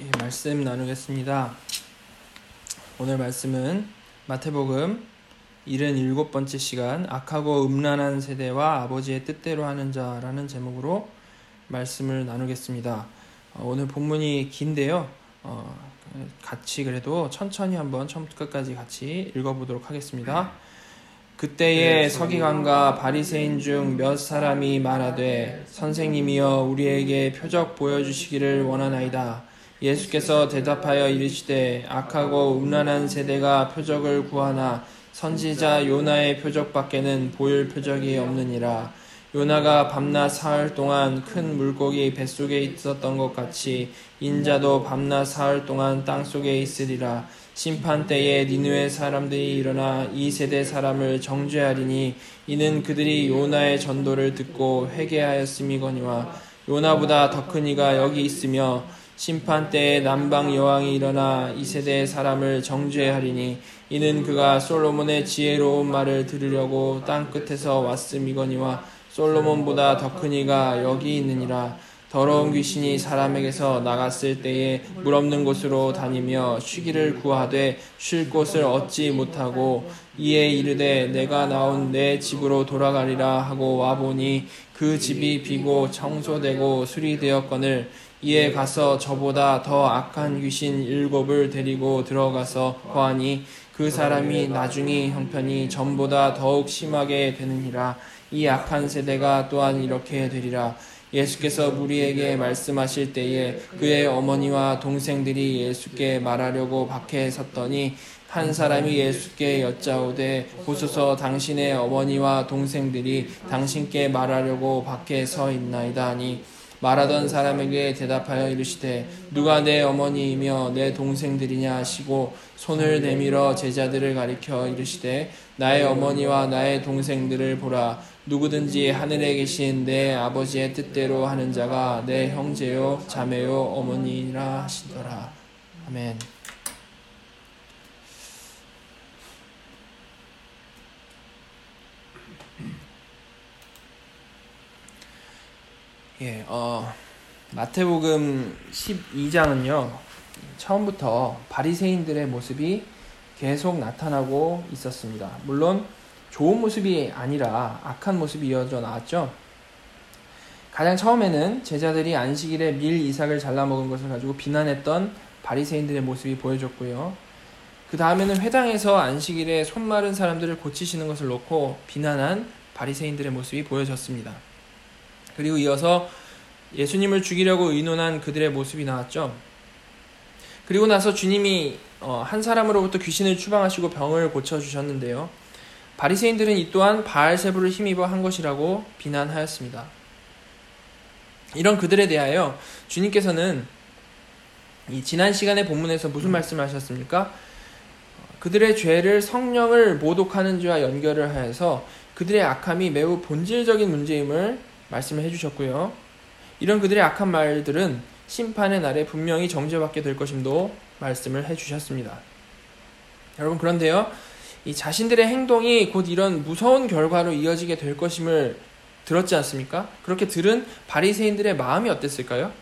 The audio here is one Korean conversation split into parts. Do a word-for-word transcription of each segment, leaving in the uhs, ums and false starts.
예, 말씀 나누겠습니다. 오늘 말씀은 마태복음 칠십칠 번째 시간 악하고 음란한 세대와 아버지의 뜻대로 하는 자라는 제목으로 말씀을 나누겠습니다. 어, 오늘 본문이 긴데요. 어, 같이 그래도 천천히 한번 처음부터 끝까지 같이 읽어보도록 하겠습니다. 그때에 서기관과 바리새인 중 몇 사람이 말하되 선생님이여 우리에게 표적 보여주시기를 원하나이다. 예수께서 대답하여 이르시되 악하고 음란한 세대가 표적을 구하나 선지자 요나의 표적밖에는 보일 표적이 없느니라. 요나가 밤낮 사흘 동안 큰 물고기 뱃속에 있었던 것 같이 인자도 밤낮 사흘 동안 땅속에 있으리라. 심판 때에 니느웨 사람들이 일어나 이 세대 사람을 정죄하리니 이는 그들이 요나의 전도를 듣고 회개하였음이거니와 요나보다 더 큰 이가 여기 있으며 심판 때에 남방 여왕이 일어나 이 세대의 사람을 정죄하리니 이는 그가 솔로몬의 지혜로운 말을 들으려고 땅 끝에서 왔음이거니와 솔로몬보다 더 큰 이가 여기 있느니라. 더러운 귀신이 사람에게서 나갔을 때에 물 없는 곳으로 다니며 쉬기를 구하되 쉴 곳을 얻지 못하고 이에 이르되 내가 나온 내 집으로 돌아가리라 하고 와보니 그 집이 비고 청소되고 수리되었거늘 이에 가서 저보다 더 악한 귀신 일곱을 데리고 들어가서 거하니 그 사람이 나중에 형편이 전보다 더욱 심하게 되느니라. 이 악한 세대가 또한 이렇게 되리라. 예수께서 무리에게 말씀하실 때에 그의 어머니와 동생들이 예수께 말하려고 밖에 섰더니 한 사람이 예수께 여짜오되 보소서 당신의 어머니와 동생들이 당신께 말하려고 밖에 서 있나이다 하니 말하던 사람에게 대답하여 이르시되 누가 내 어머니이며 내 동생들이냐 하시고 손을 내밀어 제자들을 가리켜 이르시되 나의 어머니와 나의 동생들을 보라. 누구든지 하늘에 계신 내 아버지의 뜻대로 하는 자가 내 형제요 자매요 어머니라 하시더라. 아멘. 예, 어, 마태복음 십이 장은요, 처음부터 바리새인들의 모습이 계속 나타나고 있었습니다. 물론 좋은 모습이 아니라 악한 모습이 이어져 나왔죠. 가장 처음에는 제자들이 안식일에 밀 이삭을 잘라 먹은 것을 가지고 비난했던 바리새인들의 모습이 보여졌고요. 그 다음에는 회당에서 안식일에 손 마른 사람들을 고치시는 것을 놓고 비난한 바리새인들의 모습이 보여졌습니다. 그리고 이어서 예수님을 죽이려고 의논한 그들의 모습이 나왔죠. 그리고 나서 주님이 한 사람으로부터 귀신을 추방하시고 병을 고쳐주셨는데요. 바리새인들은 이 또한 바알세불을 힘입어 한 것이라고 비난하였습니다. 이런 그들에 대하여 주님께서는 이 지난 시간의 본문에서 무슨 말씀을 하셨습니까? 그들의 죄를 성령을 모독하는 죄와 연결을 하여서 그들의 악함이 매우 본질적인 문제임을 말씀을 해주셨고요. 이런 그들의 악한 말들은 심판의 날에 분명히 정죄받게 될 것임도 말씀을 해주셨습니다. 여러분, 그런데요, 이 자신들의 행동이 곧 이런 무서운 결과로 이어지게 될 것임을 들었지 않습니까? 그렇게 들은 바리새인들의 마음이 어땠을까요?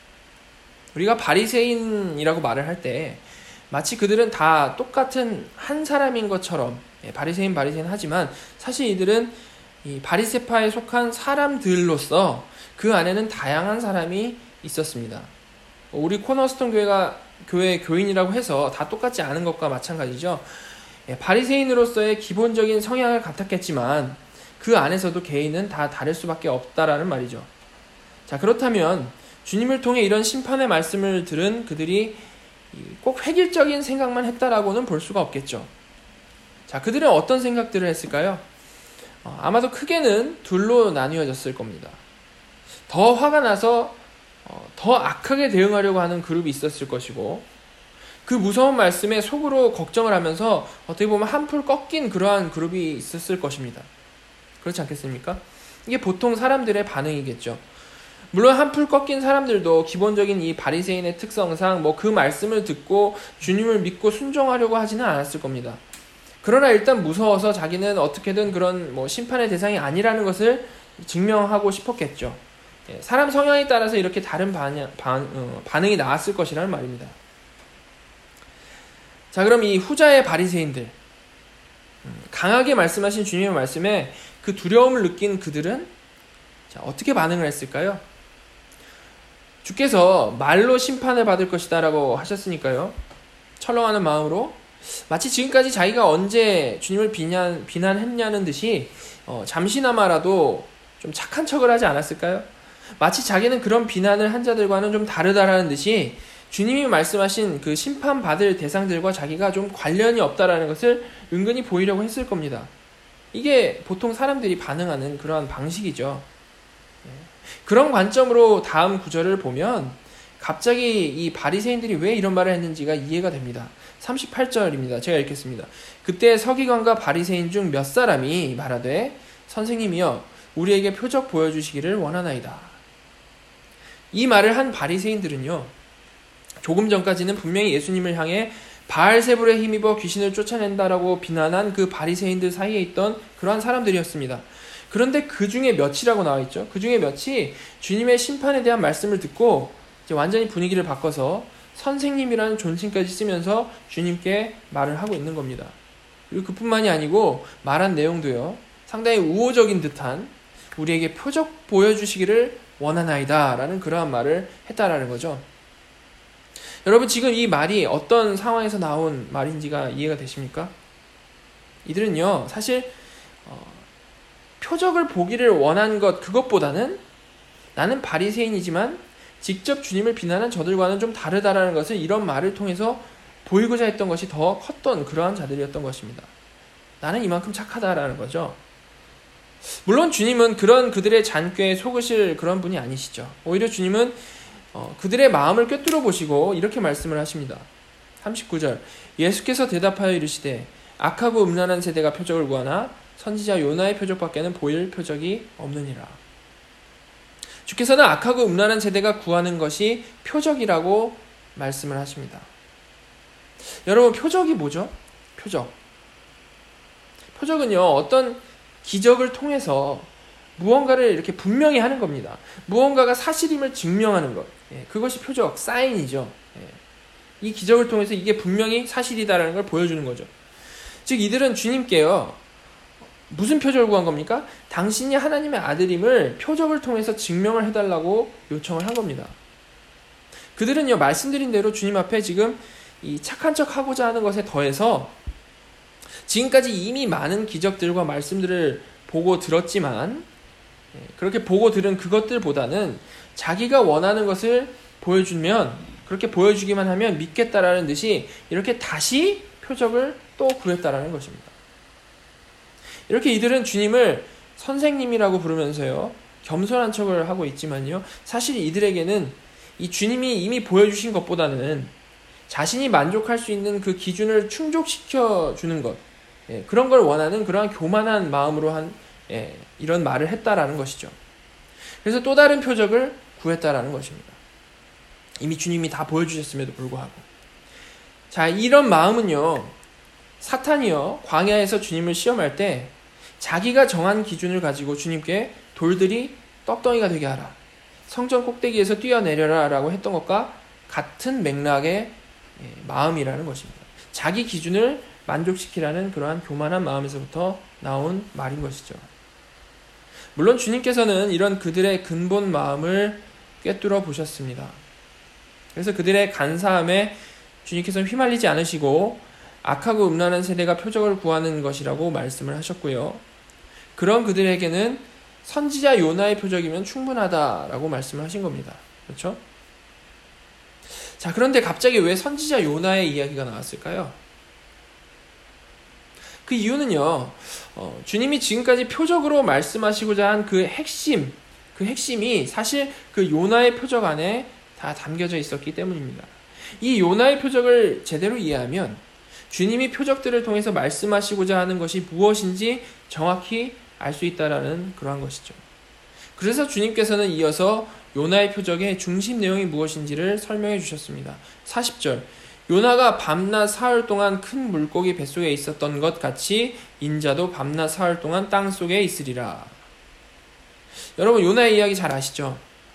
우리가 바리새인이라고 말을 할 때 마치 그들은 다 똑같은 한 사람인 것처럼, 예, 바리새인 바리새인 하지만 사실 이들은 이 바리새파에 속한 사람들로서 그 안에는 다양한 사람이 있었습니다. 우리 코너스톤 교회가 교회 교인이라고 해서 다 똑같지 않은 것과 마찬가지죠. 예, 바리새인으로서의 기본적인 성향을 같았겠지만 그 안에서도 개인은 다 다를 수밖에 없다라는 말이죠. 자, 그렇다면 주님을 통해 이런 심판의 말씀을 들은 그들이 꼭 획일적인 생각만 했다라고는 볼 수가 없겠죠. 자, 그들은 어떤 생각들을 했을까요? 어, 아마도 크게는 둘로 나뉘어졌을 겁니다. 더 화가 나서 어, 더 악하게 대응하려고 하는 그룹이 있었을 것이고, 그 무서운 말씀에 속으로 걱정을 하면서 어떻게 보면 한풀 꺾인 그러한 그룹이 있었을 것입니다. 그렇지 않겠습니까? 이게 보통 사람들의 반응이겠죠. 물론 한풀 꺾인 사람들도 기본적인 이 바리새인의 특성상 뭐 그 말씀을 듣고 주님을 믿고 순종하려고 하지는 않았을 겁니다. 그러나 일단 무서워서 자기는 어떻게든 그런 뭐 심판의 대상이 아니라는 것을 증명하고 싶었겠죠. 사람 성향에 따라서 이렇게 다른 반응, 반, 어, 반응이 나왔을 것이라는 말입니다. 자, 그럼 이 후자의 바리새인들, 강하게 말씀하신 주님의 말씀에 그 두려움을 느낀 그들은 자, 어떻게 반응을 했을까요? 주께서 말로 심판을 받을 것이다 라고 하셨으니까요, 철렁하는 마음으로 마치 지금까지 자기가 언제 주님을 비난, 비난했냐는 듯이 어, 잠시나마라도 좀 착한 척을 하지 않았을까요? 마치 자기는 그런 비난을 한 자들과는 좀 다르다라는 듯이 주님이 말씀하신 그 심판받을 대상들과 자기가 좀 관련이 없다라는 것을 은근히 보이려고 했을 겁니다. 이게 보통 사람들이 반응하는 그러한 방식이죠. 그런 관점으로 다음 구절을 보면 갑자기 이 바리새인들이 왜 이런 말을 했는지가 이해가 됩니다. 삼십팔 절입니다. 제가 읽겠습니다. 그때 서기관과 바리새인 중 몇 사람이 말하되 선생님이여 우리에게 표적 보여주시기를 원하나이다. 이 말을 한 바리새인들은요, 조금 전까지는 분명히 예수님을 향해 바알세불에 힘입어 귀신을 쫓아낸다라고 비난한 그 바리새인들 사이에 있던 그러한 사람들이었습니다. 그런데 그 중에 몇이라고 나와 있죠. 그 중에 몇이 주님의 심판에 대한 말씀을 듣고 이제 완전히 분위기를 바꿔서 선생님이라는 존칭까지 쓰면서 주님께 말을 하고 있는 겁니다. 그리고 그뿐만이 아니고 말한 내용도요, 상당히 우호적인 듯한 우리에게 표적 보여주시기를 원하나이다 라는 그러한 말을 했다라는 거죠. 여러분, 지금 이 말이 어떤 상황에서 나온 말인지가 이해가 되십니까? 이들은요, 사실 어, 표적을 보기를 원한 것 그것보다는 나는 바리새인이지만 직접 주님을 비난한 저들과는 좀 다르다라는 것을 이런 말을 통해서 보이고자 했던 것이 더 컸던 그러한 자들이었던 것입니다. 나는 이만큼 착하다라는 거죠. 물론 주님은 그런 그들의 잔꾀에 속으실 그런 분이 아니시죠. 오히려 주님은 어, 그들의 마음을 꿰뚫어 보시고 이렇게 말씀을 하십니다. 삼십구 절 예수께서 대답하여 이르시되 악하고 음란한 세대가 표적을 구하나 선지자 요나의 표적밖에는 보일 표적이 없느니라. 주께서는 악하고 음란한 세대가 구하는 것이 표적이라고 말씀을 하십니다. 여러분, 표적이 뭐죠? 표적. 표적은요, 어떤 기적을 통해서 무언가를 이렇게 분명히 하는 겁니다. 무언가가 사실임을 증명하는 것. 예, 그것이 표적, 사인이죠. 예, 이 기적을 통해서 이게 분명히 사실이다라는 걸 보여주는 거죠. 즉, 이들은 주님께요, 무슨 표적을 구한 겁니까? 당신이 하나님의 아들임을 표적을 통해서 증명을 해달라고 요청을 한 겁니다. 그들은요, 말씀드린 대로 주님 앞에 지금 이 착한 척 하고자 하는 것에 더해서 지금까지 이미 많은 기적들과 말씀들을 보고 들었지만 그렇게 보고 들은 그것들보다는 자기가 원하는 것을 보여주면, 그렇게 보여주기만 하면 믿겠다라는 듯이 이렇게 다시 표적을 또 구했다라는 것입니다. 이렇게 이들은 주님을 선생님이라고 부르면서요, 겸손한 척을 하고 있지만요, 사실 이들에게는 이 주님이 이미 보여주신 것보다는 자신이 만족할 수 있는 그 기준을 충족시켜 주는 것, 예, 그런 걸 원하는 그러한 교만한 마음으로 한 예, 이런 말을 했다라는 것이죠. 그래서 또 다른 표적을 구했다라는 것입니다. 이미 주님이 다 보여주셨음에도 불구하고. 자, 이런 마음은요, 사탄이요, 광야에서 주님을 시험할 때 자기가 정한 기준을 가지고 주님께 돌들이 떡덩이가 되게 하라, 성전 꼭대기에서 뛰어내려라 라고 했던 것과 같은 맥락의 마음이라는 것입니다. 자기 기준을 만족시키라는 그러한 교만한 마음에서부터 나온 말인 것이죠. 물론 주님께서는 이런 그들의 근본 마음을 꿰뚫어 보셨습니다. 그래서 그들의 간사함에 주님께서는 휘말리지 않으시고 악하고 음란한 세대가 표적을 구하는 것이라고 말씀을 하셨고요. 그런 그들에게는 선지자 요나의 표적이면 충분하다라고 말씀을 하신 겁니다. 그렇죠? 자, 그런데 갑자기 왜 선지자 요나의 이야기가 나왔을까요? 그 이유는요, 어, 주님이 지금까지 표적으로 말씀하시고자 한 그 핵심, 그 핵심이 사실 그 요나의 표적 안에 다 담겨져 있었기 때문입니다. 이 요나의 표적을 제대로 이해하면 주님이 표적들을 통해서 말씀하시고자 하는 것이 무엇인지 정확히 알 수 있다라는 그러한 것이죠. 그래서 주님께서는 이어서 요나의 표적의 중심 내용이 무엇인지를 설명해 주셨습니다. 사십 절 요나가 밤낮 사흘 동안 큰 물고기 뱃속에 있었던 것 같이 인자도 밤낮 사흘 동안 땅속에 있으리라. 여러분, 요나의 이야기 잘 아시죠?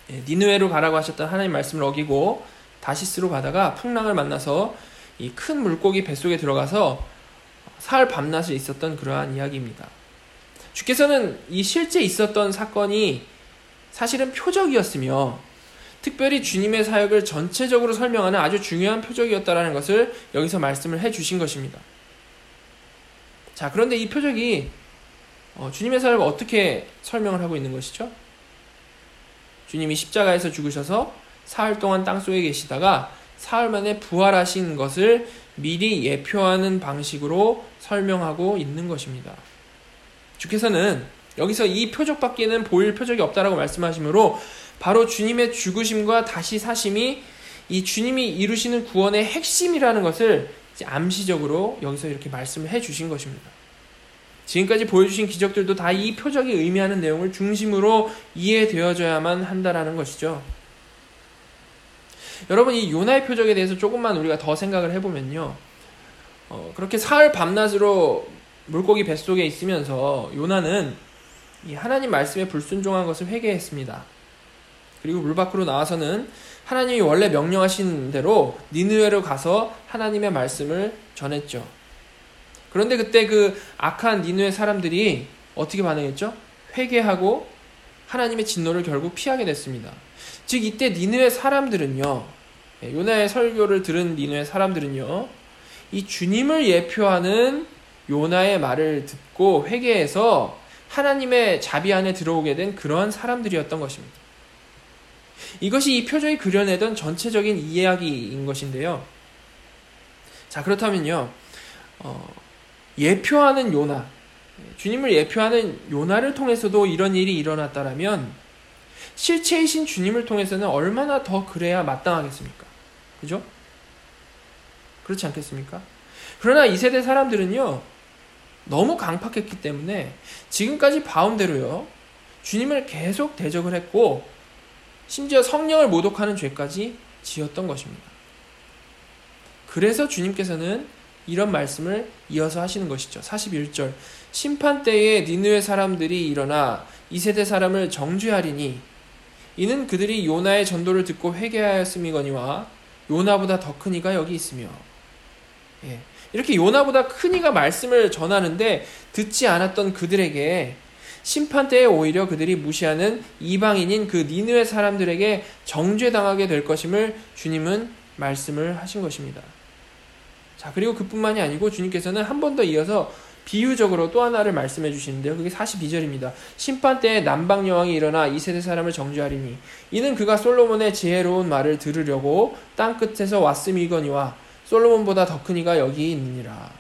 니느웨로 가라고 하셨던 하나님 말씀을 어기고 다시스로 가다가 풍랑을 만나서 이 큰 물고기 뱃속에 들어가서 사흘 밤낮을 있었던 그러한 이야기입니다. 주께서는 이 실제 있었던 사건이 사실은 표적이었으며 특별히 주님의 사역을 전체적으로 설명하는 아주 중요한 표적이었다라는 것을 여기서 말씀을 해주신 것입니다. 자, 그런데 이 표적이 어, 주님의 사역을 어떻게 설명을 하고 있는 것이죠? 주님이 십자가에서 죽으셔서 사흘 동안 땅속에 계시다가 사흘 만에 부활하신 것을 미리 예표하는 방식으로 설명하고 있는 것입니다. 주께서는 여기서 이 표적밖에는 보일 표적이 없다라고 말씀하시므로 바로 주님의 죽으심과 다시 사심이 이 주님이 이루시는 구원의 핵심이라는 것을 이제 암시적으로 여기서 이렇게 말씀을 해주신 것입니다. 지금까지 보여주신 기적들도 다 이 표적이 의미하는 내용을 중심으로 이해되어져야만 한다라는 것이죠. 여러분, 이 요나의 표적에 대해서 조금만 우리가 더 생각을 해보면요, 어, 그렇게 사흘 밤낮으로 물고기 뱃속에 있으면서 요나는 이 하나님 말씀에 불순종한 것을 회개했습니다. 그리고 물 밖으로 나와서는 하나님이 원래 명령하신 대로 니느웨로 가서 하나님의 말씀을 전했죠. 그런데 그때 그 악한 니느웨 사람들이 어떻게 반응했죠? 회개하고 하나님의 진노를 결국 피하게 됐습니다. 즉 이때 니느웨 사람들은요, 요나의 설교를 들은 니느웨 사람들은요, 이 주님을 예표하는 요나의 말을 듣고 회개해서 하나님의 자비 안에 들어오게 된 그러한 사람들이었던 것입니다. 이것이 이 표적이 그려내던 전체적인 이야기인 것인데요. 자, 그렇다면요, 어, 예표하는 요나, 주님을 예표하는 요나를 통해서도 이런 일이 일어났다라면 실체이신 주님을 통해서는 얼마나 더 그래야 마땅하겠습니까? 그죠? 그렇지 않겠습니까? 그러나 이 세대 사람들은요, 너무 강팍했기 때문에 지금까지 봐온 대로요, 주님을 계속 대적을 했고 심지어 성령을 모독하는 죄까지 지었던 것입니다. 그래서 주님께서는 이런 말씀을 이어서 하시는 것이죠. 사십일 절, 심판 때에 니느웨 사람들이 일어나 이 세대 사람을 정죄하리니 이는 그들이 요나의 전도를 듣고 회개하였음이거니와 요나보다 더 큰 이가 여기 있으며. 예, 이렇게 요나보다 큰 이가 말씀을 전하는데 듣지 않았던 그들에게 심판 때에 오히려 그들이 무시하는 이방인인 그 니느웨 사람들에게 정죄당하게 될 것임을 주님은 말씀을 하신 것입니다. 자, 그리고 그뿐만이 아니고 주님께서는 한 번 더 이어서 비유적으로 또 하나를 말씀해 주시는데요. 그게 사십이 절입니다. 심판 때에 남방 여왕이 일어나 이 세대 사람을 정죄하리니 이는 그가 솔로몬의 지혜로운 말을 들으려고 땅 끝에서 왔음이거니와 솔로몬보다 더 큰 이가 여기 있느니라.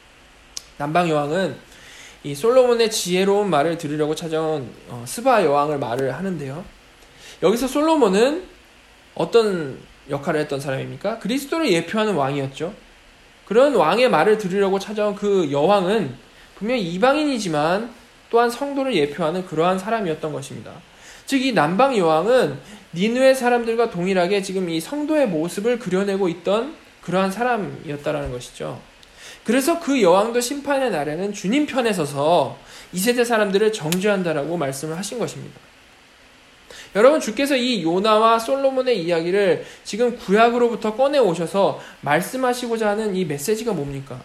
남방 여왕은 이 솔로몬의 지혜로운 말을 들으려고 찾아온 어, 스바 여왕을 말을 하는데요. 여기서 솔로몬은 어떤 역할을 했던 사람입니까? 그리스도를 예표하는 왕이었죠. 그런 왕의 말을 들으려고 찾아온 그 여왕은 분명히 이방인이지만 또한 성도를 예표하는 그러한 사람이었던 것입니다. 즉 이 남방 여왕은 니느웨 사람들과 동일하게 지금 이 성도의 모습을 그려내고 있던 그러한 사람이었다라는 것이죠. 그래서 그 여왕도 심판의 날에는 주님 편에 서서 이 세대 사람들을 정죄한다라고 말씀을 하신 것입니다. 여러분, 주께서 이 요나와 솔로몬의 이야기를 지금 구약으로부터 꺼내 오셔서 말씀하시고자 하는 이 메시지가 뭡니까?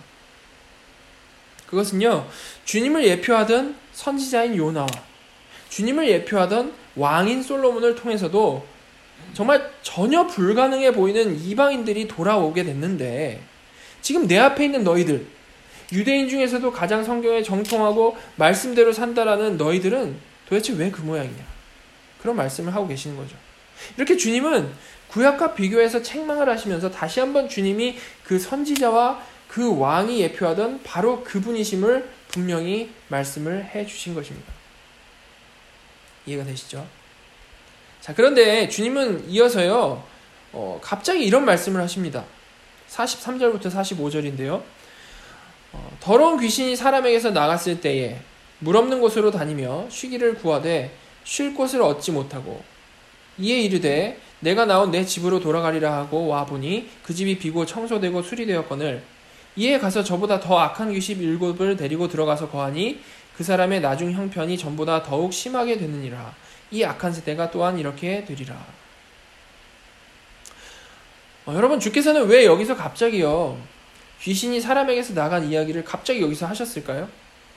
그것은요, 주님을 예표하던 선지자인 요나와 주님을 예표하던 왕인 솔로몬을 통해서도 정말 전혀 불가능해 보이는 이방인들이 돌아오게 됐는데 지금 내 앞에 있는 너희들, 유대인 중에서도 가장 성경에 정통하고 말씀대로 산다라는 너희들은 도대체 왜 그 모양이냐? 그런 말씀을 하고 계시는 거죠. 이렇게 주님은 구약과 비교해서 책망을 하시면서 다시 한번 주님이 그 선지자와 그 왕이 예표하던 바로 그분이심을 분명히 말씀을 해 주신 것입니다. 이해가 되시죠? 자, 그런데 주님은 이어서요, 어, 갑자기 이런 말씀을 하십니다. 사십삼 절부터 사십오 절인데요. 어, 더러운 귀신이 사람에게서 나갔을 때에 물 없는 곳으로 다니며 쉬기를 구하되 쉴 곳을 얻지 못하고 이에 이르되 내가 나온 내 집으로 돌아가리라 하고 와보니 그 집이 비고 청소되고 수리되었거늘 이에 가서 저보다 더 악한 귀신 일곱을 데리고 들어가서 거하니 그 사람의 나중 형편이 전보다 더욱 심하게 되느니라. 이 악한 세대가 또한 이렇게 되리라. 어, 여러분, 주께서는 왜 여기서 갑자기요 귀신이 사람에게서 나간 이야기를 갑자기 여기서 하셨을까요?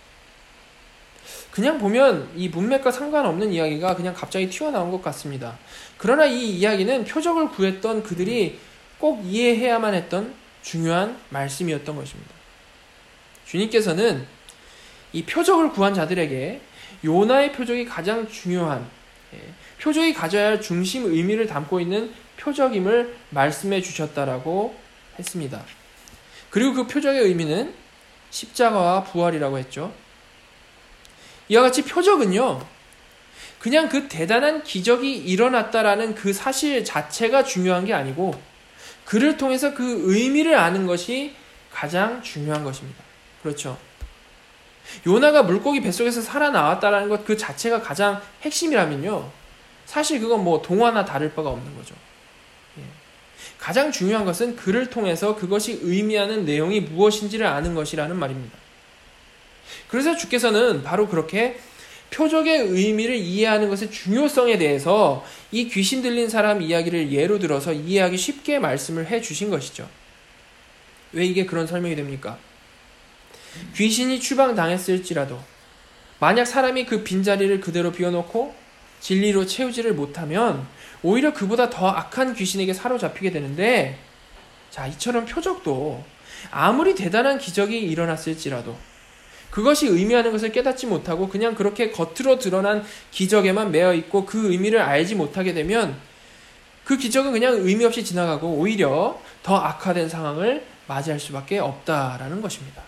그냥 보면 이 문맥과 상관없는 이야기가 그냥 갑자기 튀어나온 것 같습니다. 그러나 이 이야기는 표적을 구했던 그들이 꼭 이해해야만 했던 중요한 말씀이었던 것입니다. 주님께서는 이 표적을 구한 자들에게 요나의 표적이 가장 중요한, 표적이 가져야 할 중심 의미를 담고 있는 표적임을 말씀해 주셨다라고 했습니다. 그리고 그 표적의 의미는 십자가와 부활이라고 했죠. 이와 같이 표적은요, 그냥 그 대단한 기적이 일어났다라는 그 사실 자체가 중요한 게 아니고 그를 통해서 그 의미를 아는 것이 가장 중요한 것입니다. 그렇죠. 요나가 물고기 뱃속에서 살아나왔다라는 것 그 자체가 가장 핵심이라면요, 사실 그건 뭐 동화나 다를 바가 없는 거죠. 예. 가장 중요한 것은 그를 통해서 그것이 의미하는 내용이 무엇인지를 아는 것이라는 말입니다. 그래서 주께서는 바로 그렇게 표적의 의미를 이해하는 것의 중요성에 대해서 이 귀신 들린 사람 이야기를 예로 들어서 이해하기 쉽게 말씀을 해 주신 것이죠. 왜 이게 그런 설명이 됩니까? 귀신이 추방당했을지라도 만약 사람이 그 빈자리를 그대로 비워놓고 진리로 채우지를 못하면 오히려 그보다 더 악한 귀신에게 사로잡히게 되는데, 자, 이처럼 표적도 아무리 대단한 기적이 일어났을지라도 그것이 의미하는 것을 깨닫지 못하고 그냥 그렇게 겉으로 드러난 기적에만 매여 있고 그 의미를 알지 못하게 되면 그 기적은 그냥 의미 없이 지나가고 오히려 더 악화된 상황을 맞이할 수밖에 없다라는 것입니다.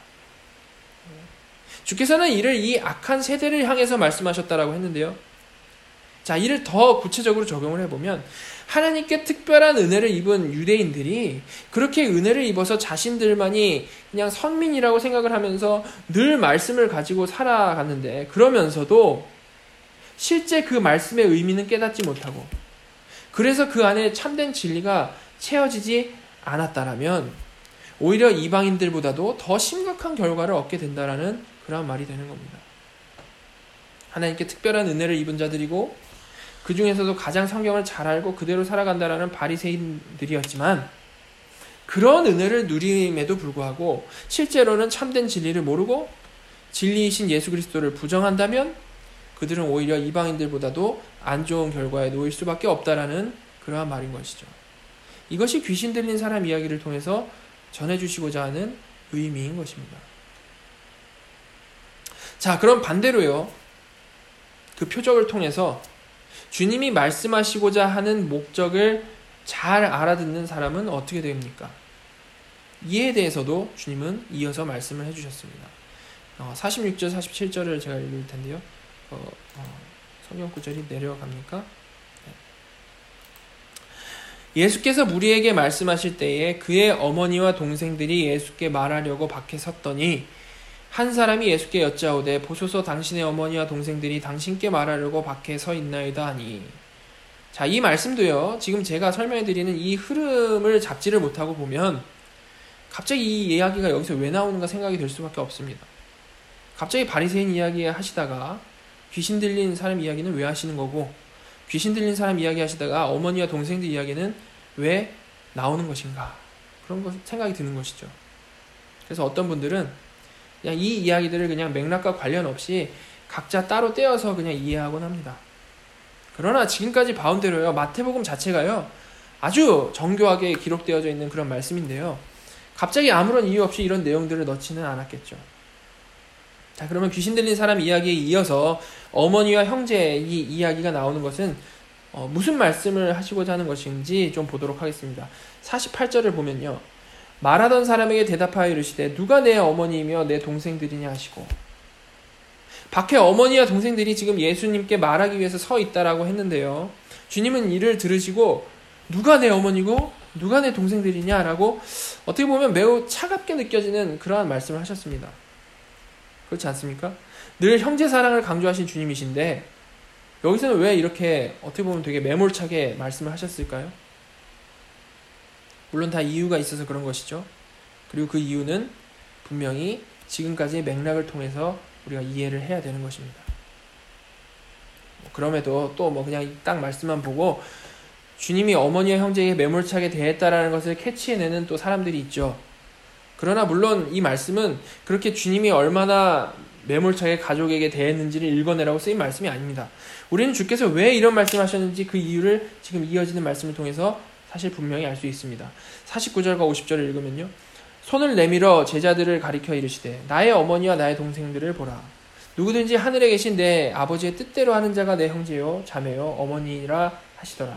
주께서는 이를 이 악한 세대를 향해서 말씀하셨다라고 했는데요. 자, 이를 더 구체적으로 적용을 해보면 하나님께 특별한 은혜를 입은 유대인들이 그렇게 은혜를 입어서 자신들만이 그냥 선민이라고 생각을 하면서 늘 말씀을 가지고 살아갔는데, 그러면서도 실제 그 말씀의 의미는 깨닫지 못하고 그래서 그 안에 참된 진리가 채워지지 않았다라면 오히려 이방인들보다도 더 심각한 결과를 얻게 된다라는 그런 말이 되는 겁니다. 하나님께 특별한 은혜를 입은 자들이고 그 중에서도 가장 성경을 잘 알고 그대로 살아간다라는 바리새인들이었지만, 그런 은혜를 누림에도 불구하고 실제로는 참된 진리를 모르고 진리이신 예수 그리스도를 부정한다면 그들은 오히려 이방인들보다도 안 좋은 결과에 놓일 수밖에 없다라는 그러한 말인 것이죠. 이것이 귀신 들린 사람 이야기를 통해서 전해주시고자 하는 의미인 것입니다. 자, 그럼 반대로요, 그 표적을 통해서 주님이 말씀하시고자 하는 목적을 잘 알아듣는 사람은 어떻게 됩니까? 이에 대해서도 주님은 이어서 말씀을 해주셨습니다. 어, 사십육 절, 사십칠 절을 제가 읽을 텐데요. 어, 어, 성경 구절이 내려갑니까? 네. 예수께서 무리에게 말씀하실 때에 그의 어머니와 동생들이 예수께 말하려고 밖에 섰더니 한 사람이 예수께 여짜오되 보소서 당신의 어머니와 동생들이 당신께 말하려고 밖에 서 있나이다 하니. 자, 이 말씀도요, 지금 제가 설명해 드리는 이 흐름을 잡지를 못하고 보면 갑자기 이 이야기가 여기서 왜 나오는가 생각이 들 수밖에 없습니다. 갑자기 바리새인 이야기 하시다가 귀신 들린 사람 이야기는 왜 하시는 거고, 귀신 들린 사람 이야기 하시다가 어머니와 동생들 이야기는 왜 나오는 것인가, 그런 거 생각이 드는 것이죠. 그래서 어떤 분들은 그냥 이 이야기들을 그냥 맥락과 관련 없이 각자 따로 떼어서 그냥 이해하곤 합니다. 그러나 지금까지 봐온 대로요, 마태복음 자체가요 아주 정교하게 기록되어져 있는 그런 말씀인데요, 갑자기 아무런 이유 없이 이런 내용들을 넣지는 않았겠죠. 자, 그러면 귀신 들린 사람 이야기에 이어서 어머니와 형제의 이 이야기가 나오는 것은 어, 무슨 말씀을 하시고자 하는 것인지 좀 보도록 하겠습니다. 사십팔 절을 보면요, 말하던 사람에게 대답하여 이르시되 누가 내 어머니이며 내 동생들이냐 하시고. 밖에 어머니와 동생들이 지금 예수님께 말하기 위해서 서 있다라고 했는데요, 주님은 이를 들으시고 누가 내 어머니고 누가 내 동생들이냐라고 어떻게 보면 매우 차갑게 느껴지는 그러한 말씀을 하셨습니다. 그렇지 않습니까? 늘 형제 사랑을 강조하신 주님이신데 여기서는 왜 이렇게 어떻게 보면 되게 매몰차게 말씀을 하셨을까요? 물론 다 이유가 있어서 그런 것이죠. 그리고 그 이유는 분명히 지금까지의 맥락을 통해서 우리가 이해를 해야 되는 것입니다. 그럼에도 또 뭐 그냥 딱 말씀만 보고 주님이 어머니와 형제에게 매몰차게 대했다라는 것을 캐치해내는 또 사람들이 있죠. 그러나 물론 이 말씀은 그렇게 주님이 얼마나 매몰차게 가족에게 대했는지를 읽어내라고 쓰인 말씀이 아닙니다. 우리는 주께서 왜 이런 말씀하셨는지 그 이유를 지금 이어지는 말씀을 통해서 사실 분명히 알 수 있습니다. 사십구 절과 오십 절을 읽으면요. 손을 내밀어 제자들을 가리켜 이르시되 나의 어머니와 나의 동생들을 보라. 누구든지 하늘에 계신 내 아버지의 뜻대로 하는 자가 내 형제요 자매요 어머니라 하시더라.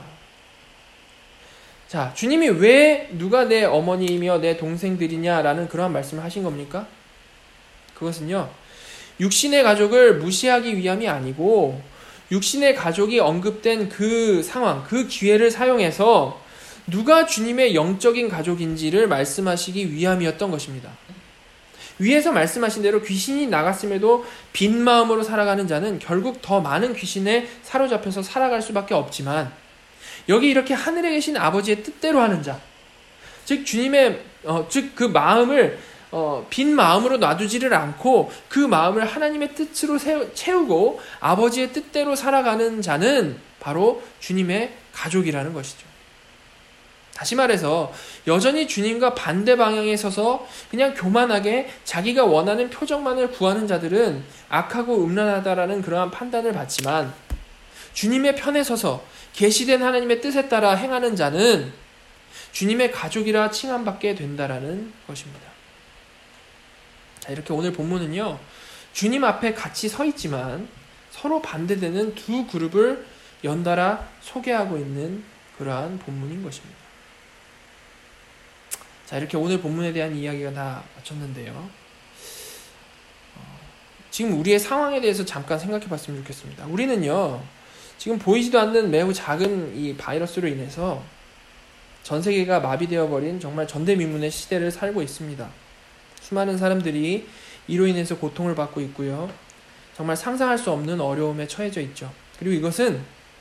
자, 주님이 왜 누가 내 어머니이며 내 동생들이냐라는 그러한 말씀을 하신 겁니까? 그것은요, 육신의 가족을 무시하기 위함이 아니고 육신의 가족이 언급된 그 상황, 그 기회를 사용해서 누가 주님의 영적인 가족인지를 말씀하시기 위함이었던 것입니다. 위에서 말씀하신 대로 귀신이 나갔음에도 빈 마음으로 살아가는 자는 결국 더 많은 귀신에 사로잡혀서 살아갈 수밖에 없지만 여기 이렇게 하늘에 계신 아버지의 뜻대로 하는 자, 즉 주님의 어, 즉 그 마음을 어, 빈 마음으로 놔두지를 않고 그 마음을 하나님의 뜻으로 세우, 채우고 아버지의 뜻대로 살아가는 자는 바로 주님의 가족이라는 것이죠. 다시 말해서 여전히 주님과 반대 방향에 서서 그냥 교만하게 자기가 원하는 표적만을 구하는 자들은 악하고 음란하다라는 그러한 판단을 받지만 주님의 편에 서서 계시된 하나님의 뜻에 따라 행하는 자는 주님의 가족이라 칭함받게 된다라는 것입니다. 자, 이렇게 오늘 본문은요, 주님 앞에 같이 서 있지만 서로 반대되는 두 그룹을 연달아 소개하고 있는 그러한 본문인 것입니다. 자, 이렇게 오늘 본문에 대한 이야기가 다 마쳤는데요. 어, 지금 우리의 상황에 대해서 잠깐 생각해 봤으면 좋겠습니다. 우리는요, 지금 보이지도 않는 매우 작은 이 바이러스로 인해서 전 세계가 마비되어 버린 정말 전대미문의 시대를 살고 있습니다. 수많은 사람들이 이로 인해서 고통을 받고 있고요. 정말 상상할 수 없는 어려움에 처해져 있죠. 그리고 이것은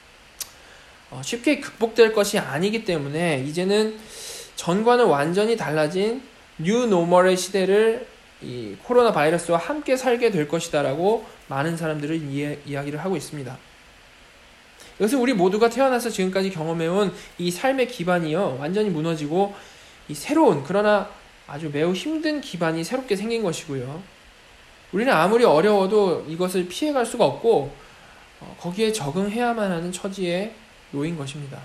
쉽게 극복될 것이 아니기 때문에 이제는 전과는 완전히 달라진 뉴 노멀의 시대를 이 코로나 바이러스와 함께 살게 될 것이다라고 많은 사람들은 이해, 이야기를 하고 있습니다. 이것은 우리 모두가 태어나서 지금까지 경험해온 이 삶의 기반이요, 완전히 무너지고 이 새로운, 그러나 아주 매우 힘든 기반이 새롭게 생긴 것이고요. 우리는 아무리 어려워도 이것을 피해갈 수가 없고 어, 거기에 적응해야만 하는 처지에 놓인 것입니다.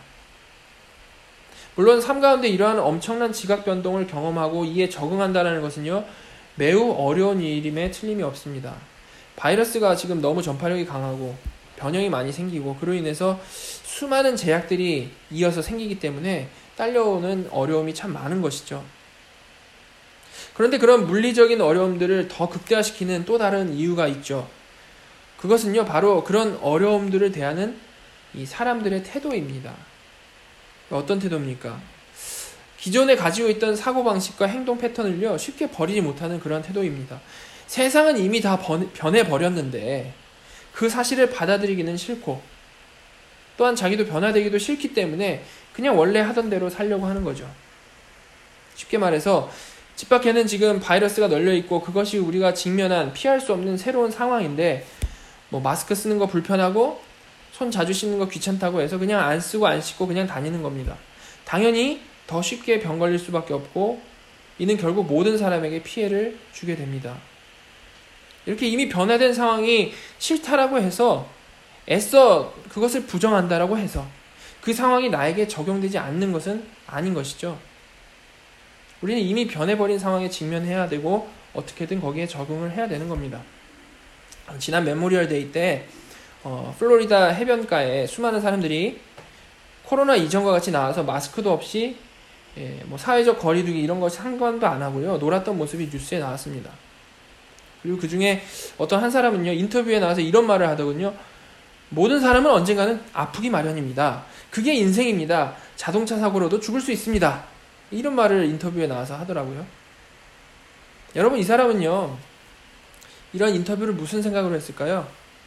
물론 삶 가운데 이러한 엄청난 지각 변동을 경험하고 이에 적응한다는 것은요, 매우 어려운 일임에 틀림이 없습니다. 바이러스가 지금 너무 전파력이 강하고 변형이 많이 생기고 그로 인해서 수많은 제약들이 이어서 생기기 때문에 딸려오는 어려움이 참 많은 것이죠. 그런데 그런 물리적인 어려움들을 더 극대화시키는 또 다른 이유가 있죠. 그것은요, 바로 그런 어려움들을 대하는 이 사람들의 태도입니다. 어떤 태도입니까? 기존에 가지고 있던 사고방식과 행동 패턴을요, 쉽게 버리지 못하는 그런 태도입니다. 세상은 이미 다 변해버렸는데 그 사실을 받아들이기는 싫고 또한 자기도 변화되기도 싫기 때문에 그냥 원래 하던 대로 살려고 하는 거죠. 쉽게 말해서 집 밖에는 지금 바이러스가 널려있고 그것이 우리가 직면한 피할 수 없는 새로운 상황인데 뭐 마스크 쓰는 거 불편하고 손 자주 씻는 거 귀찮다고 해서 그냥 안 쓰고 안 씻고 그냥 다니는 겁니다. 당연히 더 쉽게 병 걸릴 수밖에 없고 이는 결국 모든 사람에게 피해를 주게 됩니다. 이렇게 이미 변화된 상황이 싫다라고 해서 애써 그것을 부정한다라고 해서 그 상황이 나에게 적용되지 않는 것은 아닌 것이죠. 우리는 이미 변해버린 상황에 직면해야 되고 어떻게든 거기에 적응을 해야 되는 겁니다. 지난 메모리얼 데이 때 어, 플로리다 해변가에 수많은 사람들이 코로나 이전과 같이 나와서 마스크도 없이 예, 뭐 사회적 거리두기 이런 것이 상관도 안 하고요, 놀았던 모습이 뉴스에 나왔습니다. 그리고 그 중에 어떤 한 사람은요, 인터뷰에 나와서 이런 말을 하더군요. 모든 사람은 언젠가는 아프기 마련입니다. 그게 인생입니다. 자동차 사고로도 죽을 수 있습니다. 이런 말을 인터뷰에 나와서 하더라고요. 여러분, 이 사람은요, 이런 인터뷰를 무슨 생각으로 했을까요?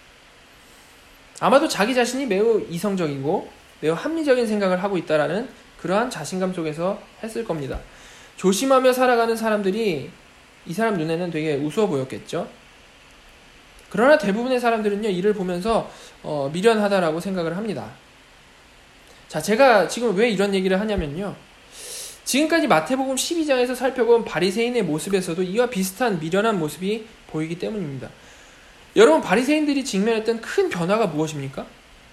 아마도 자기 자신이 매우 이성적이고 매우 합리적인 생각을 하고 있다라는 그러한 자신감 속에서 했을 겁니다. 조심하며 살아가는 사람들이 이 사람 눈에는 되게 우스워 보였겠죠. 그러나 대부분의 사람들은요, 이를 보면서 어, 미련하다라고 생각을 합니다. 자, 제가 지금 왜 이런 얘기를 하냐면요, 지금까지 마태복음 십이 장에서 살펴본 바리새인의 모습에서도 이와 비슷한 미련한 모습이 보이기 때문입니다. 여러분, 바리새인들이 직면했던 큰 변화가 무엇입니까?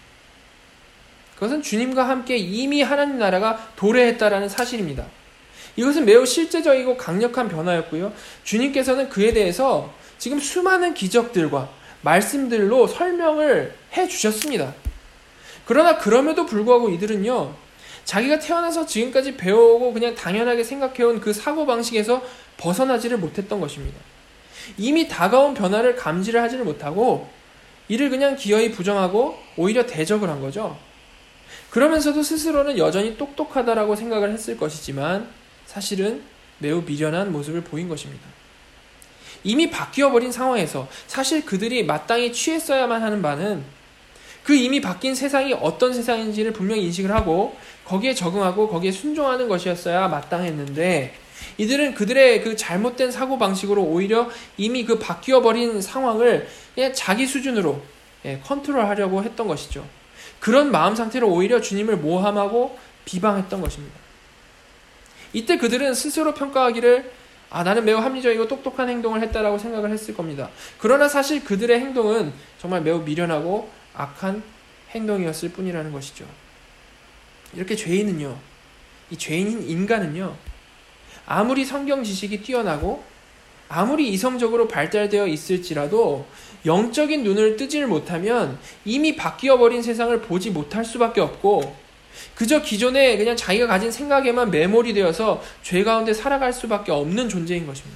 그것은 주님과 함께 이미 하나님 나라가 도래했다라는 사실입니다. 이것은 매우 실제적이고 강력한 변화였고요, 주님께서는 그에 대해서 지금 수많은 기적들과 말씀들로 설명을 해 주셨습니다. 그러나 그럼에도 불구하고 이들은요, 자기가 태어나서 지금까지 배워오고 그냥 당연하게 생각해온 그 사고방식에서 벗어나지를 못했던 것입니다. 이미 다가온 변화를 감지를 하지를 못하고 이를 그냥 기어이 부정하고 오히려 대적을 한 거죠. 그러면서도 스스로는 여전히 똑똑하다라고 생각을 했을 것이지만 사실은 매우 미련한 모습을 보인 것입니다. 이미 바뀌어버린 상황에서 사실 그들이 마땅히 취했어야만 하는 바는 그 이미 바뀐 세상이 어떤 세상인지를 분명히 인식을 하고 거기에 적응하고 거기에 순종하는 것이었어야 마땅했는데, 이들은 그들의 그 잘못된 사고방식으로 오히려 이미 그 바뀌어버린 상황을 그냥 자기 수준으로 예, 컨트롤하려고 했던 것이죠. 그런 마음 상태로 오히려 주님을 모함하고 비방했던 것입니다. 이때 그들은 스스로 평가하기를 아, 나는 매우 합리적이고 똑똑한 행동을 했다라고 생각을 했을 겁니다. 그러나 사실 그들의 행동은 정말 매우 미련하고 악한 행동이었을 뿐이라는 것이죠. 이렇게 죄인은요, 이 죄인인 인간은요, 아무리 성경 지식이 뛰어나고 아무리 이성적으로 발달되어 있을지라도 영적인 눈을 뜨지를 못하면 이미 바뀌어버린 세상을 보지 못할 수밖에 없고 그저 기존에 그냥 자기가 가진 생각에만 매몰이 되어서 죄 가운데 살아갈 수밖에 없는 존재인 것입니다.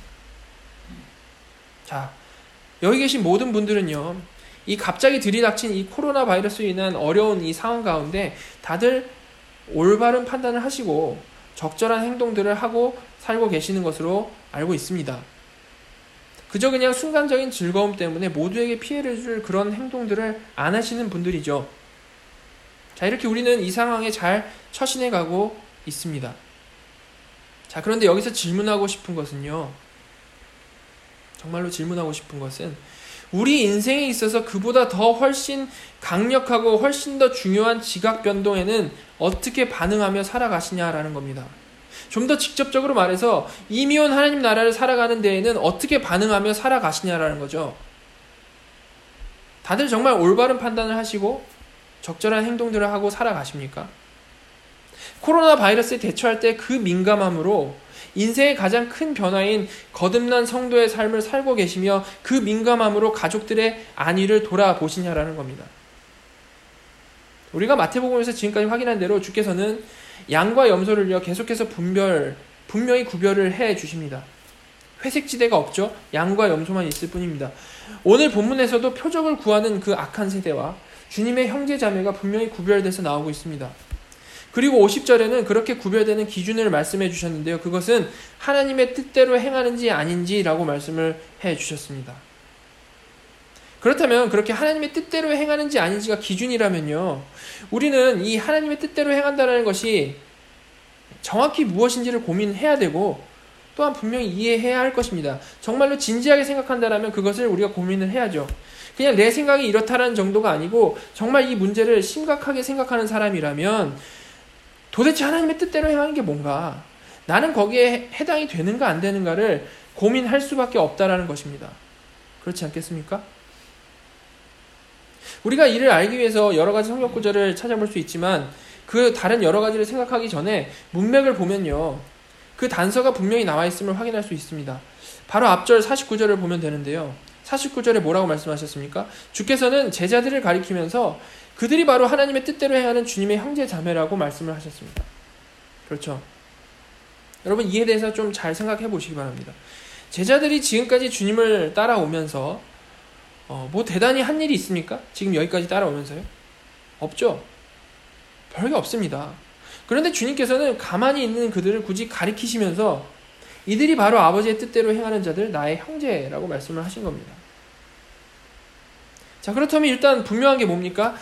자, 여기 계신 모든 분들은요, 이 갑자기 들이닥친 이 코로나 바이러스로 인한 어려운 이 상황 가운데 다들 올바른 판단을 하시고 적절한 행동들을 하고 살고 계시는 것으로 알고 있습니다. 그저 그냥 순간적인 즐거움 때문에 모두에게 피해를 줄 그런 행동들을 안 하시는 분들이죠. 자, 이렇게 우리는 이 상황에 잘 처신해 가고 있습니다. 자, 그런데 여기서 질문하고 싶은 것은요, 정말로 질문하고 싶은 것은 우리 인생에 있어서 그보다 더 훨씬 강력하고 훨씬 더 중요한 지각 변동에는 어떻게 반응하며 살아가시냐라는 겁니다. 좀 더 직접적으로 말해서 이미 온 하나님 나라를 살아가는 데에는 어떻게 반응하며 살아가시냐라는 거죠. 다들 정말 올바른 판단을 하시고 적절한 행동들을 하고 살아가십니까? 코로나 바이러스에 대처할 때 그 민감함으로 인생의 가장 큰 변화인 거듭난 성도의 삶을 살고 계시며 그 민감함으로 가족들의 안위를 돌아보시냐라는 겁니다. 우리가 마태복음에서 지금까지 확인한 대로 주께서는 양과 염소를요, 계속해서 분별, 분명히 구별을 해 주십니다. 회색지대가 없죠. 양과 염소만 있을 뿐입니다. 오늘 본문에서도 표적을 구하는 그 악한 세대와 주님의 형제 자매가 분명히 구별돼서 나오고 있습니다. 그리고 오십 절에는 그렇게 구별되는 기준을 말씀해 주셨는데요, 그것은 하나님의 뜻대로 행하는지 아닌지라고 말씀을 해 주셨습니다. 그렇다면 그렇게 하나님의 뜻대로 행하는지 아닌지가 기준이라면요, 우리는 이 하나님의 뜻대로 행한다는 것이 정확히 무엇인지를 고민해야 되고 또한 분명히 이해해야 할 것입니다. 정말로 진지하게 생각한다면 그것을 우리가 고민을 해야죠. 그냥 내 생각이 이렇다라는 정도가 아니고 정말 이 문제를 심각하게 생각하는 사람이라면 도대체 하나님의 뜻대로 행하는 게 뭔가, 나는 거기에 해당이 되는가 안 되는가를 고민할 수밖에 없다라는 것입니다. 그렇지 않겠습니까? 우리가 이를 알기 위해서 여러 가지 성경 구절을 찾아볼 수 있지만 그 다른 여러 가지를 생각하기 전에 문맥을 보면요, 그 단서가 분명히 나와 있음을 확인할 수 있습니다. 바로 앞절 사십구 절을 보면 되는데요, 사십구 절에 뭐라고 말씀하셨습니까? 주께서는 제자들을 가리키면서 그들이 바로 하나님의 뜻대로 행하는 주님의 형제 자매라고 말씀을 하셨습니다. 그렇죠? 여러분, 이에 대해서 좀 잘 생각해 보시기 바랍니다. 제자들이 지금까지 주님을 따라오면서 어, 뭐 대단히 한 일이 있습니까? 지금 여기까지 따라오면서요? 없죠. 별게 없습니다. 그런데 주님께서는 가만히 있는 그들을 굳이 가리키시면서 이들이 바로 아버지의 뜻대로 행하는 자들, 나의 형제라고 말씀을 하신 겁니다. 자, 그렇다면 일단 분명한 게 뭡니까?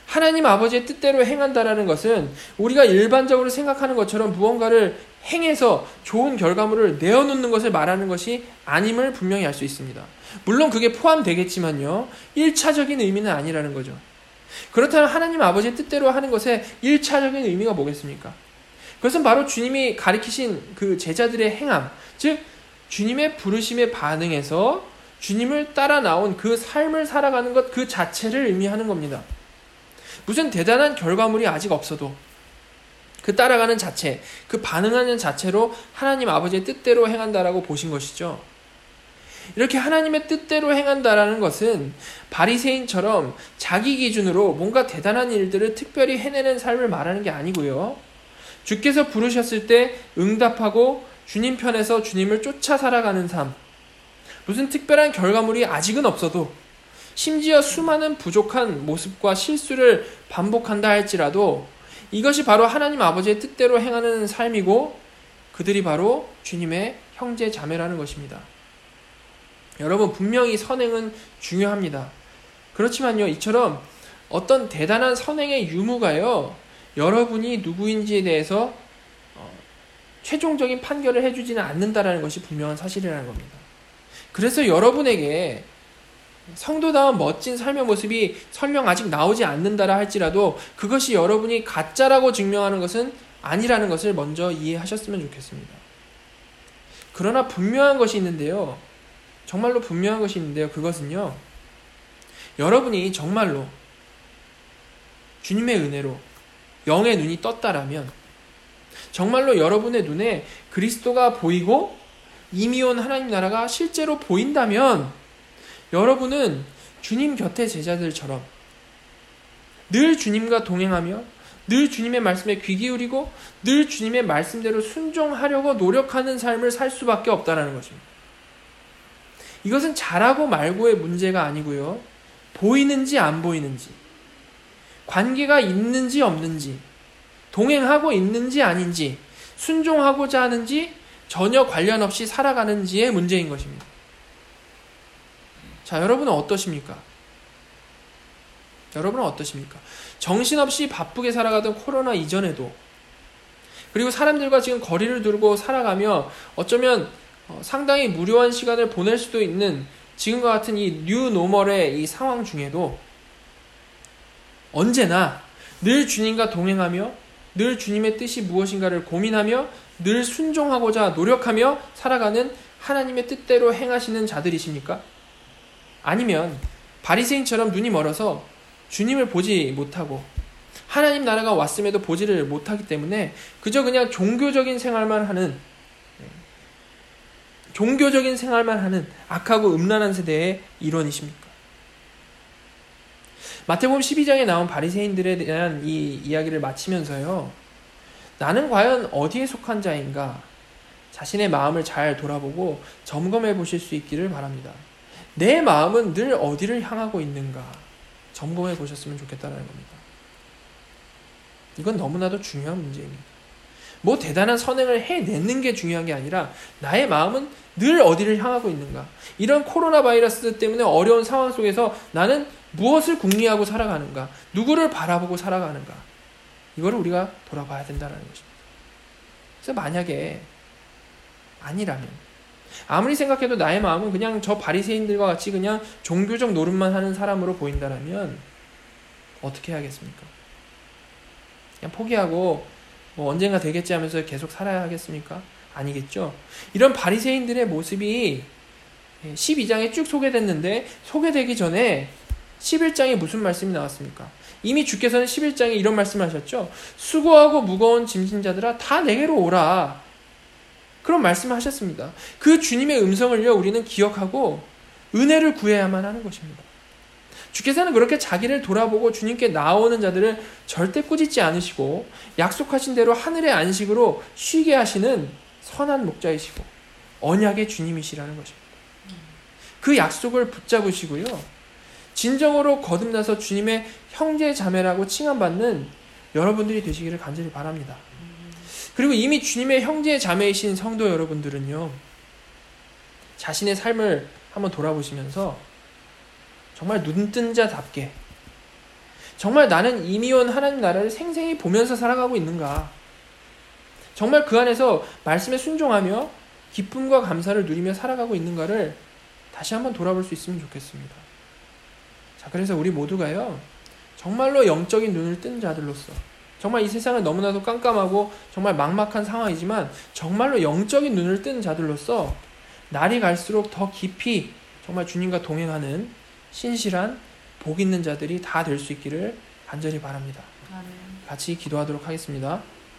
하나님 아버지의 뜻대로 행한다라는 것은 우리가 일반적으로 생각하는 것처럼 무언가를 행해서 좋은 결과물을 내어놓는 것을 말하는 것이 아님을 분명히 알 수 있습니다. 물론 그게 포함되겠지만요, 일차적인 의미는 아니라는 거죠. 그렇다면 하나님 아버지의 뜻대로 하는 것의 일차적인 의미가 뭐겠습니까? 그것은 바로 주님이 가리키신 그 제자들의 행함, 즉 주님의 부르심에 반응해서 주님을 따라 나온 그 삶을 살아가는 것 그 자체를 의미하는 겁니다. 무슨 대단한 결과물이 아직 없어도 그 따라가는 자체, 그 반응하는 자체로 하나님 아버지의 뜻대로 행한다라고 보신 것이죠. 이렇게 하나님의 뜻대로 행한다라는 것은 바리새인처럼 자기 기준으로 뭔가 대단한 일들을 특별히 해내는 삶을 말하는 게 아니고요. 주께서 부르셨을 때 응답하고 주님 편에서 주님을 쫓아 살아가는 삶, 무슨 특별한 결과물이 아직은 없어도 심지어 수많은 부족한 모습과 실수를 반복한다 할지라도 이것이 바로 하나님 아버지의 뜻대로 행하는 삶이고 그들이 바로 주님의 형제 자매라는 것입니다. 여러분, 분명히 선행은 중요합니다. 그렇지만요, 이처럼 어떤 대단한 선행의 유무가요, 여러분이 누구인지에 대해서 어, 최종적인 판결을 해주지는 않는다라는 것이 분명한 사실이라는 겁니다. 그래서 여러분에게 성도다운 멋진 삶의 모습이 설령 아직 나오지 않는다라 할지라도 그것이 여러분이 가짜라고 증명하는 것은 아니라는 것을 먼저 이해하셨으면 좋겠습니다. 그러나 분명한 것이 있는데요. 정말로 분명한 것이 있는데요. 그것은요. 여러분이 정말로 주님의 은혜로 영의 눈이 떴다라면, 정말로 여러분의 눈에 그리스도가 보이고 이미 온 하나님 나라가 실제로 보인다면 여러분은 주님 곁의 제자들처럼 늘 주님과 동행하며 늘 주님의 말씀에 귀 기울이고 늘 주님의 말씀대로 순종하려고 노력하는 삶을 살 수밖에 없다는 것입니다. 이것은 잘하고 말고의 문제가 아니고요. 보이는지 안 보이는지, 관계가 있는지 없는지, 동행하고 있는지 아닌지, 순종하고자 하는지 전혀 관련 없이 살아가는지의 문제인 것입니다. 자, 여러분은 어떠십니까? 여러분은 어떠십니까? 정신없이 바쁘게 살아가던 코로나 이전에도, 그리고 사람들과 지금 거리를 두고 살아가며 어쩌면 상당히 무료한 시간을 보낼 수도 있는 지금과 같은 이 뉴노멀의 이 상황 중에도 언제나 늘 주님과 동행하며 늘 주님의 뜻이 무엇인가를 고민하며 늘 순종하고자 노력하며 살아가는 하나님의 뜻대로 행하시는 자들이십니까? 아니면 바리새인처럼 눈이 멀어서 주님을 보지 못하고 하나님 나라가 왔음에도 보지를 못하기 때문에 그저 그냥 종교적인 생활만 하는 종교적인 생활만 하는 악하고 음란한 세대의 일원이십니까? 마태복음 십이 장에 나온 바리새인들에 대한 이 이야기를 마치면서요, 나는 과연 어디에 속한 자인가 자신의 마음을 잘 돌아보고 점검해 보실 수 있기를 바랍니다. 내 마음은 늘 어디를 향하고 있는가 점검해 보셨으면 좋겠다는 겁니다. 이건 너무나도 중요한 문제입니다. 뭐 대단한 선행을 해내는 게 중요한 게 아니라 나의 마음은 늘 어디를 향하고 있는가. 이런 코로나 바이러스 때문에 어려운 상황 속에서 나는 무엇을 궁리하고 살아가는가, 누구를 바라보고 살아가는가, 이거를 우리가 돌아봐야 된다는 것입니다. 그래서 만약에 아니라면, 아무리 생각해도 나의 마음은 그냥 저 바리새인들과 같이 그냥 종교적 노릇만 하는 사람으로 보인다면 어떻게 해야겠습니까? 그냥 포기하고 뭐 언젠가 되겠지 하면서 계속 살아야 하겠습니까? 아니겠죠. 이런 바리새인들의 모습이 십이 장에 쭉 소개됐는데, 소개되기 전에 십일 장에 무슨 말씀이 나왔습니까? 이미 주께서는 십일 장에 이런 말씀을 하셨죠. 수고하고 무거운 짐진 자들아 다 내게로 오라, 그런 말씀을 하셨습니다. 그 주님의 음성을요 우리는 기억하고 은혜를 구해야만 하는 것입니다. 주께서는 그렇게 자기를 돌아보고 주님께 나오는 자들을 절대 꾸짖지 않으시고 약속하신 대로 하늘의 안식으로 쉬게 하시는 선한 목자이시고 언약의 주님이시라는 것입니다. 그 약속을 붙잡으시고요, 진정으로 거듭나서 주님의 형제 자매라고 칭함받는 여러분들이 되시기를 간절히 바랍니다. 그리고 이미 주님의 형제 자매이신 성도 여러분들은요, 자신의 삶을 한번 돌아보시면서 정말 눈뜬 자답게 정말 나는 이미 온 하나님 나라를 생생히 보면서 살아가고 있는가? 정말 그 안에서 말씀에 순종하며 기쁨과 감사를 누리며 살아가고 있는가를 다시 한번 돌아볼 수 있으면 좋겠습니다. 자, 그래서 우리 모두가요, 정말로 영적인 눈을 뜬 자들로서, 정말 이 세상은 너무나도 깜깜하고 정말 막막한 상황이지만 정말로 영적인 눈을 뜬 자들로서 날이 갈수록 더 깊이 정말 주님과 동행하는 신실한 복 있는 자들이 다 될 수 있기를 간절히 바랍니다. 같이 기도하도록 하겠습니다.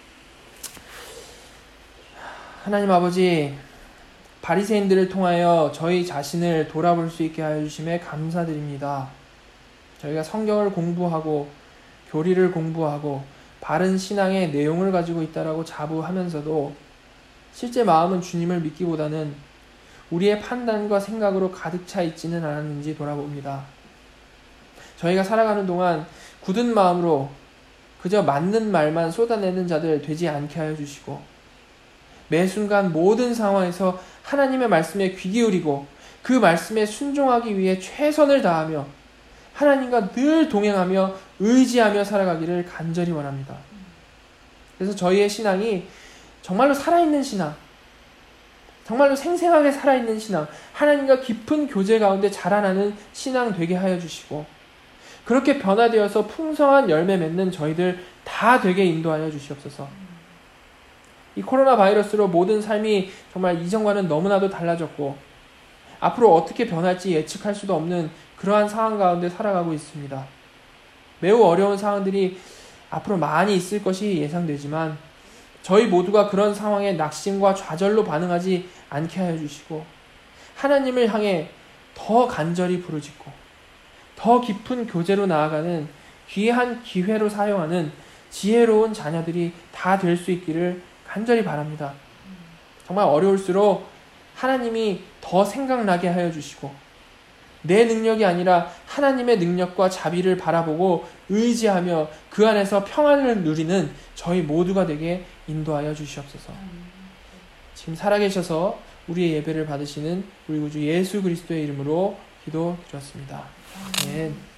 하나님 아버지, 바리새인들을 통하여 저희 자신을 돌아볼 수 있게 하여 주심에 감사드립니다. 저희가 성경을 공부하고 교리를 공부하고 바른 신앙의 내용을 가지고 있다라고 자부하면서도 실제 마음은 주님을 믿기보다는 우리의 판단과 생각으로 가득 차 있지는 않았는지 돌아봅니다. 저희가 살아가는 동안 굳은 마음으로 그저 맞는 말만 쏟아내는 자들 되지 않게 하여 주시고, 매 순간 모든 상황에서 하나님의 말씀에 귀 기울이고 그 말씀에 순종하기 위해 최선을 다하며 하나님과 늘 동행하며 의지하며 살아가기를 간절히 원합니다. 그래서 저희의 신앙이 정말로 살아있는 신앙, 정말로 생생하게 살아있는 신앙, 하나님과 깊은 교제 가운데 자라나는 신앙 되게 하여 주시고, 그렇게 변화되어서 풍성한 열매 맺는 저희들 다 되게 인도하여 주시옵소서. 이 코로나 바이러스로 모든 삶이 정말 이전과는 너무나도 달라졌고 앞으로 어떻게 변할지 예측할 수도 없는 그러한 상황 가운데 살아가고 있습니다. 매우 어려운 상황들이 앞으로 많이 있을 것이 예상되지만 저희 모두가 그런 상황에 낙심과 좌절로 반응하지 않게 하여 주시고, 하나님을 향해 더 간절히 부르짖고 더 깊은 교제로 나아가는 귀한 기회로 사용하는 지혜로운 자녀들이 다 될 수 있기를 간절히 바랍니다. 정말 어려울수록 하나님이 더 생각나게 하여 주시고 내 능력이 아니라 하나님의 능력과 자비를 바라보고 의지하며 그 안에서 평안을 누리는 저희 모두가 되게 인도하여 주시옵소서. 지금 살아계셔서 우리의 예배를 받으시는 우리 구주 예수 그리스도의 이름으로 기도드렸습니다. 아멘.